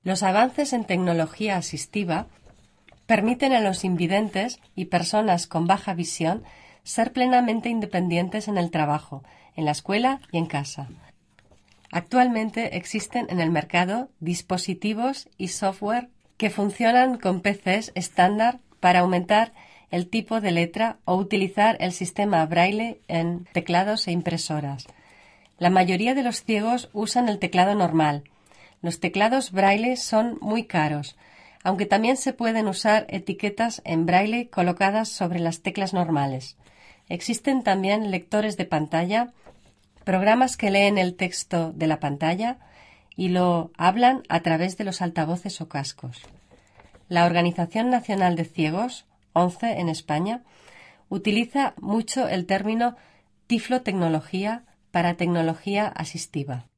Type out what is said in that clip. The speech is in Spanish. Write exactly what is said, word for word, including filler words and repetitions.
Los avances en tecnología asistiva permiten a los invidentes y personas con baja visión ser plenamente independientes en el trabajo, en la escuela y en casa. Actualmente existen en el mercado dispositivos y software que funcionan con P Cs estándar para aumentar el tipo de letra o utilizar el sistema Braille en teclados e impresoras. La mayoría de los ciegos usan el teclado normal. Los teclados Braille son muy caros, aunque también se pueden usar etiquetas en Braille colocadas sobre las teclas normales. Existen también lectores de pantalla, programas que leen el texto de la pantalla y lo hablan a través de los altavoces o cascos. La Organización Nacional de Ciegos, ONCE en España, utiliza mucho el término tiflotecnología para tecnología asistiva.